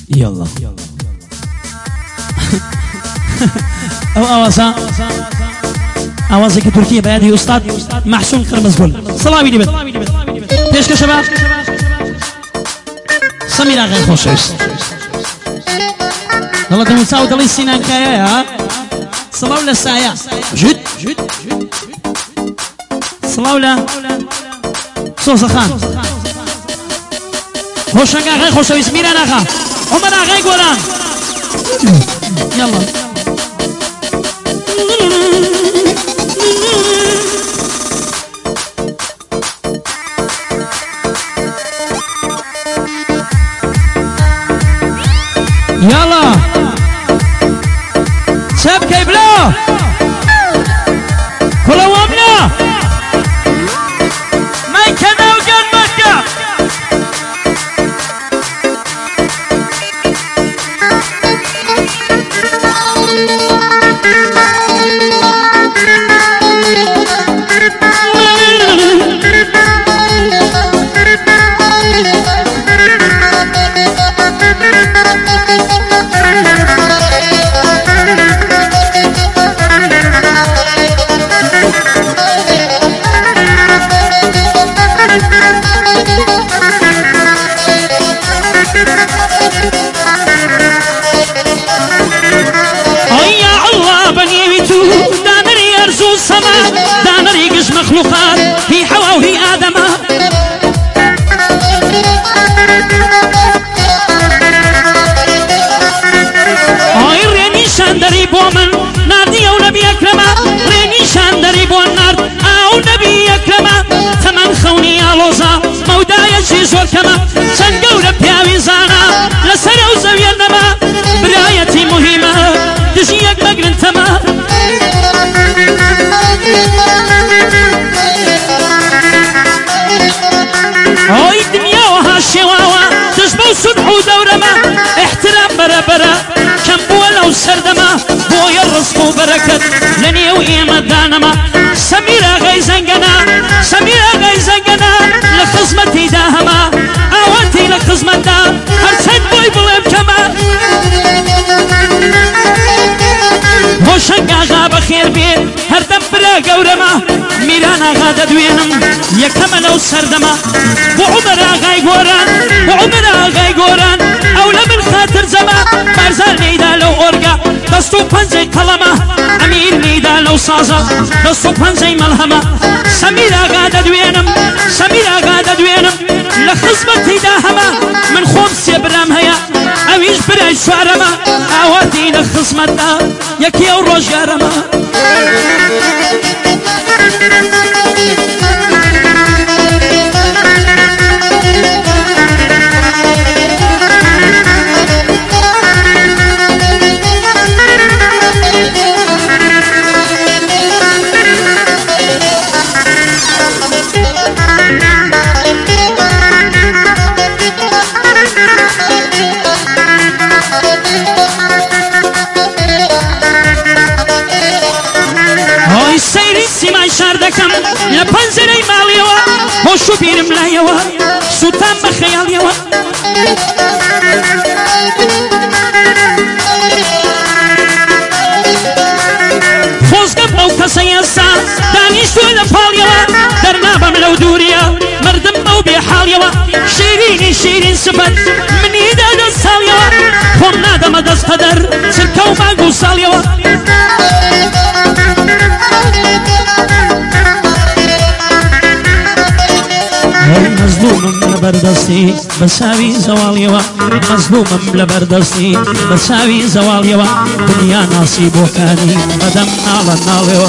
يلا او اوازك تركيا بيدي استاذ محسون قرمزگل سلامی دیبد پیش که شباب سميرة غير خوشش والله دم ساود الله سنان كايا صلاة ولا سايا جد صلاة ولا صوص خان خوشنگا غير خوشش سميرة ناخا عمر غير قولان يلا يلا شبكة بلا كل وامنا ما يكنا وجان مكة مخلوقات هي حواء وهي آدم هاي ريني شاندري بومن نادي أو نبي أكرم ريني شاندري بون نار أو نبي أكرم ثمن خوني علوزا مودا يشي زور كما سنقول بياوي زانا لسر وزويا النما برايتي مهمة تجيك مقرن تما هاي الدنيا وهالشواوة تشبه صلح ودورما احترام برا كم بولا وسردما بويا الرزق وبركة لني وإيمة دانما سميرة غي زنقنا لخزمتي داهما اوانتي لخزمت دا هرسن بوي بلم كما هوشنگا غاب خير بيت هردم برا قورما ميرانا غادا دوينم يكما لو سردما وعمرا غاي قوران اولا من خاطر زما بارزال نيدا لو اورقا دستو پنزي قلما امير نيدا لو سازا دستو پنزي ملهما سميرا غادا دوينم لخزمتي داهما من خمس برام هيا اويش براي شوارما اواتي لخزمتا يكي او روجارما شاردكم لبنزري ماليوا هوشو بيرم لايوا سوتان بخياليوا فوزقب او كسيسا دانيشتو لفاليوا درنابم لو دوريا مردم او بحاليوا شيرين سبت من ايدا دستاليوا هم نادم دست قدر سلكو ماقو ساليوا مظلوم لبردستي بساوي زواليوا مظلوم لبردستي بساوي زواليوا دنيا نصيب وكاني مدام على الناليوا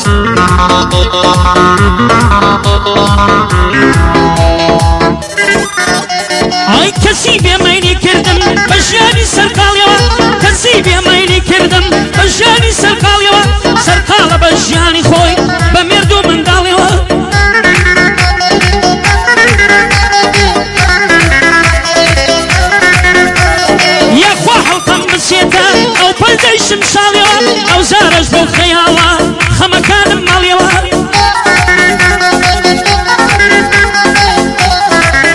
اي كسيب يا ميني كردم بجاني سرقاليوا كسيب يا ميني كردم بجاني سرقاليوا سرقال بجاني خوي بمردو من داليوا او بلدي شمساليوا او زارج بالخيالا خمكان ماليوا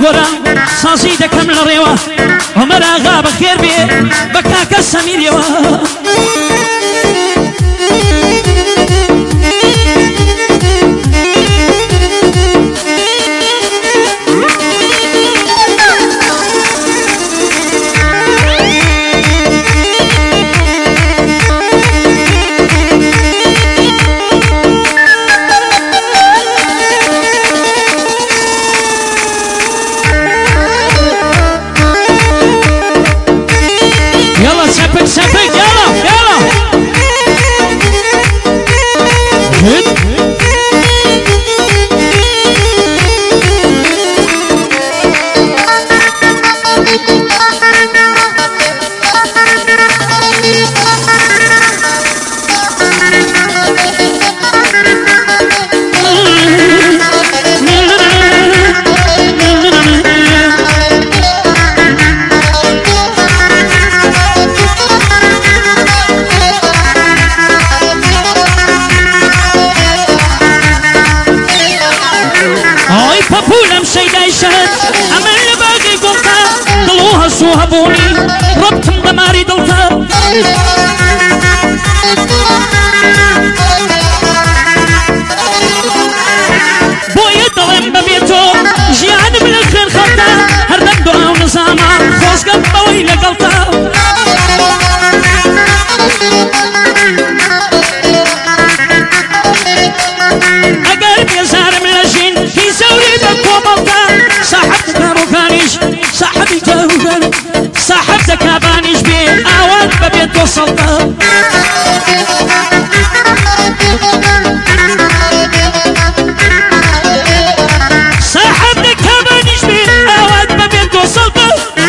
گۆرە سازی دەکەم لە ڕێوە عومەر ئاغا بەخێر بێ بە کاکە سەمیرەوە سەپێک یاڵە یاڵە پەپولم شەیدای شەهد ئەمە لە باغی گوڵتا دڵ و هەسوو هەبوونی ڕەبتم بەماری دڵتا بۆیە دەڵێم بەبێ تۆ ژیانم لە خوێن خەڵتا هەردەم دوعاو نزامە خۆزگەم بەوەی لەگەڵتا ئەگەر بێزارم لە ژین هی زەوری بە کۆمەڵتا ساحەب دەکابووکانیش ساحەبی جاروگەن ساحەب دەکابانیش بێ ئاوان بەبێت تۆ سەڵتا ساحەب دەکابانیش بێ ئاوان بەبێت تۆ سەڵتا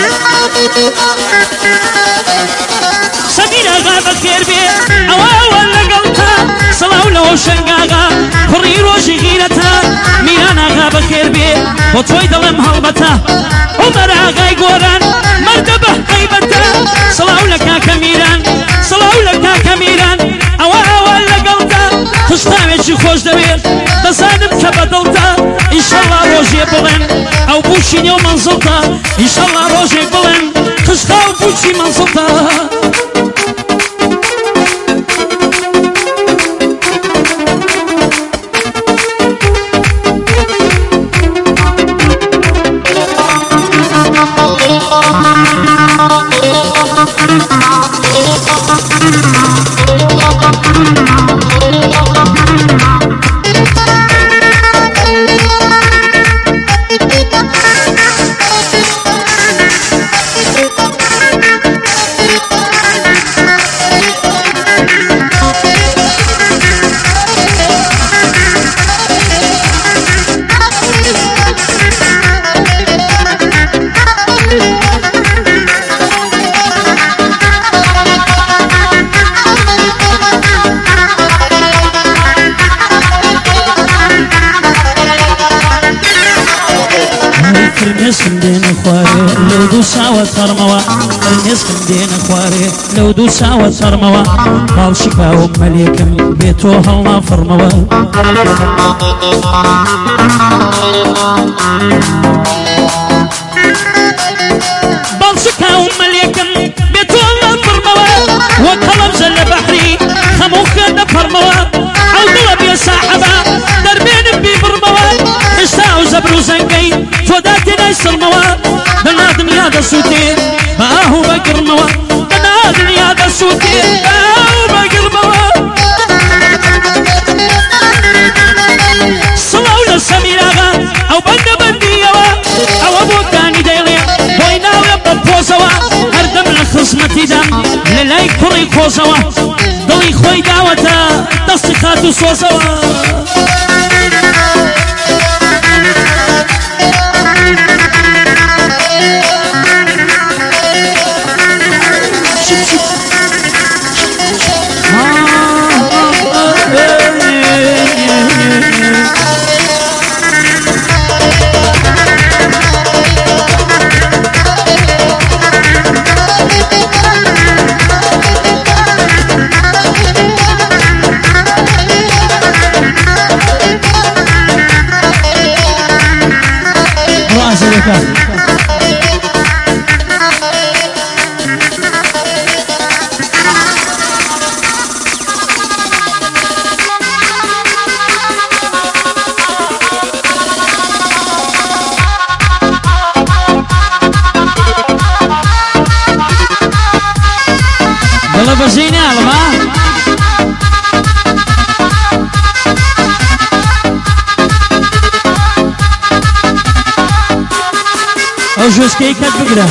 سەمیر ئاغا بەخێر بێ ئەوە لەگەڵتا سەڵاو لەوە شەنگاغا کوڕی ڕۆژی غیرەتە میران ئاغا بەخێر بێ بۆ تۆی دەڵێم هەڵبەتە عومەر ئاغای گۆران مەردە بە هەیبەتە سەڵاو لە کاکە میران سەڵاو لە کاکە میران ئەوە لەگەڵتا تشتاوێکی خۆش دەوێت دەزانم کە بەدڵتا ئینشەڵڵا ڕۆژێ بڵێن ئەو بوشی نێو مەنزڵتا ئینشەڵڵا ڕۆژێک بڵێن تشتا و بوشی مەنزڵتا فرمێسم دێنە خوارێ لەو دوو ساوە تەڕمەوە فرمێسم دێنە خوارێ لەو دوو ساوە تەڕمەوە باڵشی کاوم مەلێکم بێ تۆ هەڵنا فەڕمەوە باڵشی کاوم مەلێکم بێ تۆ هەڵنا فەڕمەوە وەک هەڵەبزە لە بەحری هەموو خوێن دەپەڕمەوە ئەو دڵە بێ ساحەبە دەربێنم بیبڕمەوە هێشتا ئەو زەبر و زەنگەی تۆ داتێنای سڵمەوە بەنا دنیا دەسووتێ بە ئاهو بەگڕمەوە بەنا دنیا دەسووتێ بە ئاهو بەگڕمەوە سڵاو لە سەمیر ئاغا ئەو بەندە بەندیەوە ئەوە بۆکانی دەیڵێ بۆی ناوێ بە پۆزەوە هەردەم لە خزمەتیدام لە لای کوڕی کۆزەوە دڵی خۆی داوەتە دەستی خات و سۆزەوە بکە دڵە بەژەی ناڵم ها ئەو ژۆسکەی کەت بگرە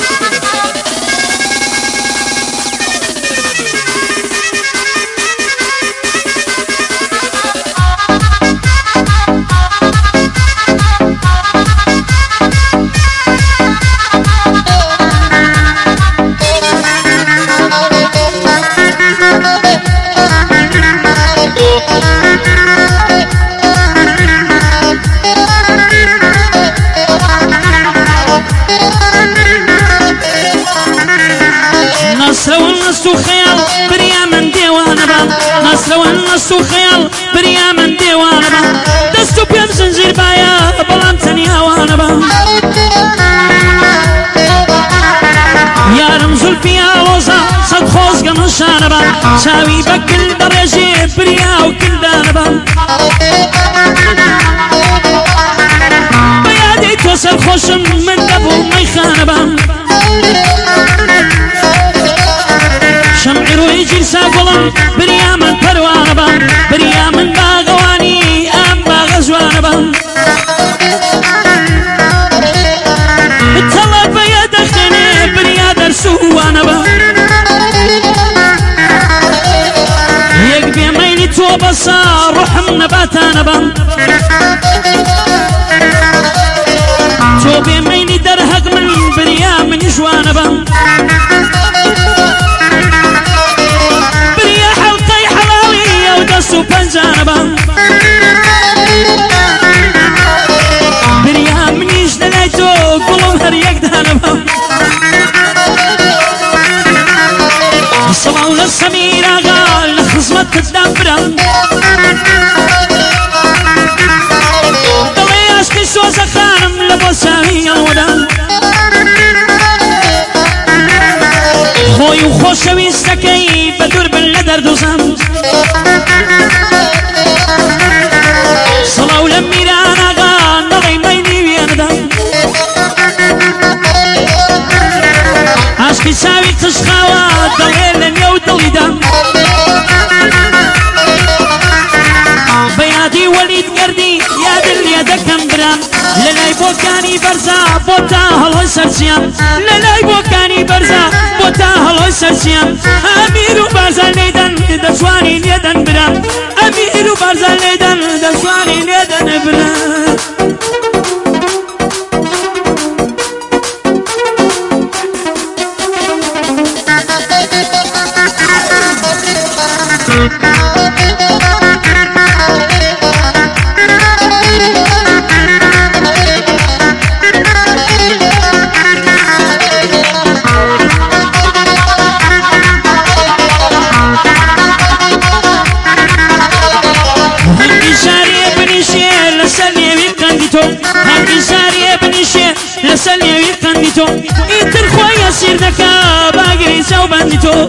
نص وخيال بريا من ديوانا با دستو بيم زنجير بايا بلام تنيا وانا با يا رمز البيا لوزا صد خوز قمشانا با شاوي بكل بريجي بريا وكل دانا با بيادي توصل خوشم من دبو ميخانا با شمعي روي جلسا قلم بريا من پروانا با بريا من باغواني ام باغزوانا با الطلب بيا دخني بريا درسوانا با يقبي ميلي تو بصار روح نباتانا با تو بي ميلي درهق من بريا من جوانا با سوبنجانبا بريا منيش دليتو قلوم هر يك دانبا الصلاة للسميرة قال لخصمة تدبرا دلي عشقي سوزة خانم لبوساوي الودا خوي وخوشوي استكي بدور باللدر دوزام صلاة لميرانا قال نغي ميني وياندا عشقي ساوي تشخاوات دليل لن يودلي دام بيادي وليد قردي يا دل يدكم برام للاي بوكاني برزا بوتا هلوي سرسيام للاي بوكاني برزا بوتا هلوي سرسيام أميرو برزا ليدن دسواني ليدن برام أميرو برزا ليدن دسواني ليدن برام لسلي ويقندتو إنتر خويا سير دكا باقري سو بندتو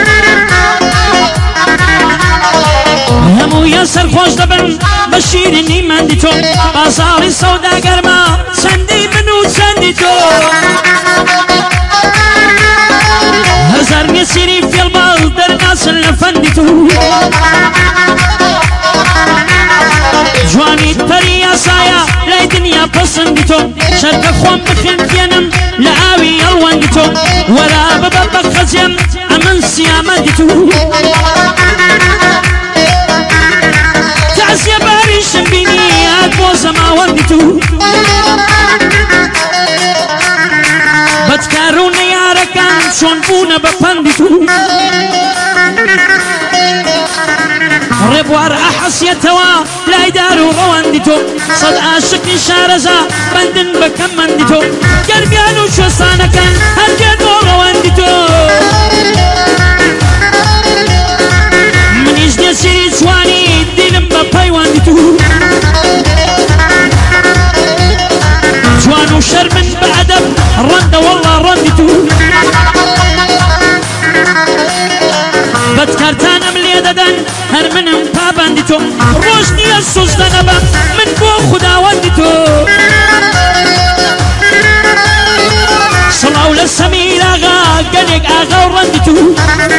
همو يسر خوش دبن بشيرني مندتو بازار السودا قرما سندي منو سندتو هزار يسيري في البال درناس لفندتو جواني تريا سايا لا دنيا بسندتو شرك خوان بخلفينم لعاوي الواندتو ولا ببابا خزيم امن سيامدتو تعزي باريش بيني ادبوز ما واندتو بتكارون يا ركان شون بونا بفندتو ربوار أحس يتوا لا يدارو غواندتو صد عاشقني شارزا بندن بكم مندتو قلبيانو شو صانا كان هرجدو غواندتو من يجدي سيري سواني دينم بباي واندتو جوانو شرب هر منم پابندی تو روش نیه سوزدنبا من بو خداوندی تو صلاو لسمیر آغا گلگ آغا و رندی تو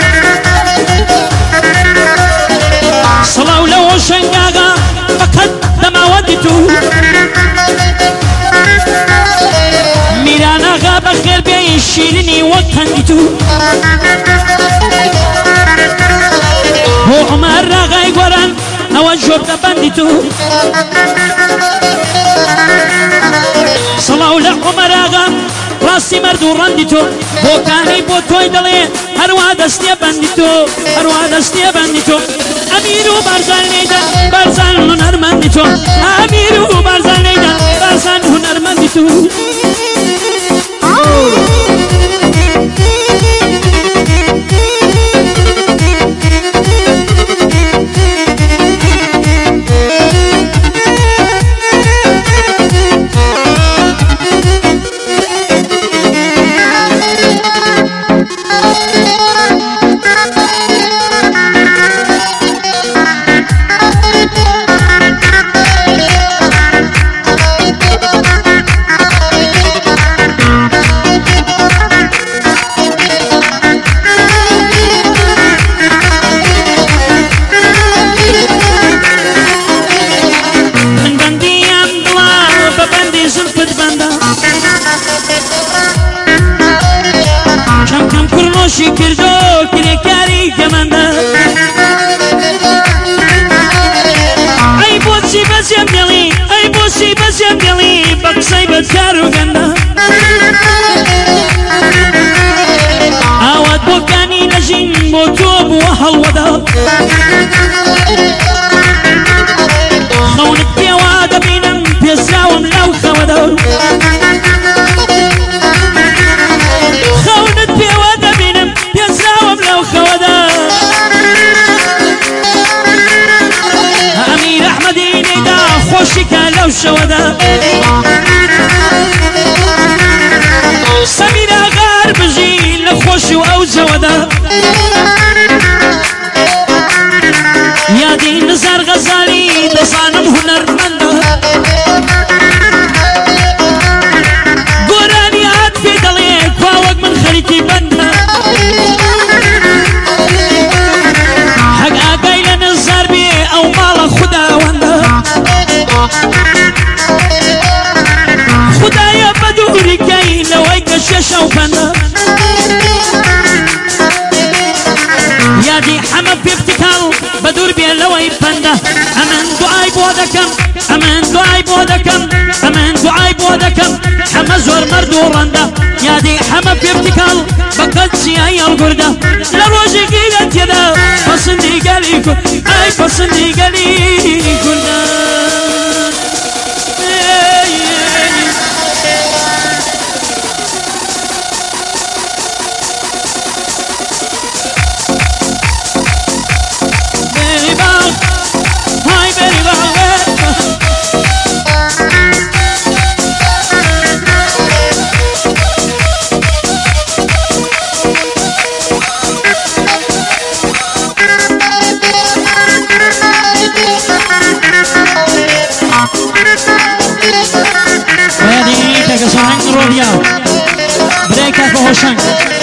صلاو لوشنگ آغا فقط دماوندی تو میران آغا بخیر بیای شیرینی وقتندی تو هو عمر آغای گوران او جرد بندی تو صلاو لعمر آغا راسی مردو رندی تو بو کانی بو توی دلی هروا دستی بندی تو هروا دستی بندی تو امیرو برزن نیدن برزن هنرمندی تو امیرو برزن نیدن برزن هنرمندی تو عواد بوكاني نجم موتوب وهالودا خونك بيوادا بينم بيساوم لو خودا خونك بيوادا بينم بيساوم لو خودا أمير أحمدي نيدا خوشك لو شودا سمير غار بجي لخوش او زودا يا دين نزار غزالي دصانم هنرمندا قراني عاد في دليك واوق من خليتي بندا حق اقايل نزار بي او مال خدا وندا خدايا بدوري كاين لويك الشاشة وفنا يا دي حمد في ابتكار بدور بيا لوي فنا أمن دعاي بودكم أمن دعاي بودكم أمن دعاي بودكم حمد زور مردو رندا يا دي حمد في ابتكار بقد سياي القردة لروجي قيلت يدا فصندي قاليكو أي فصندي قاليكو بريكا فهوشنك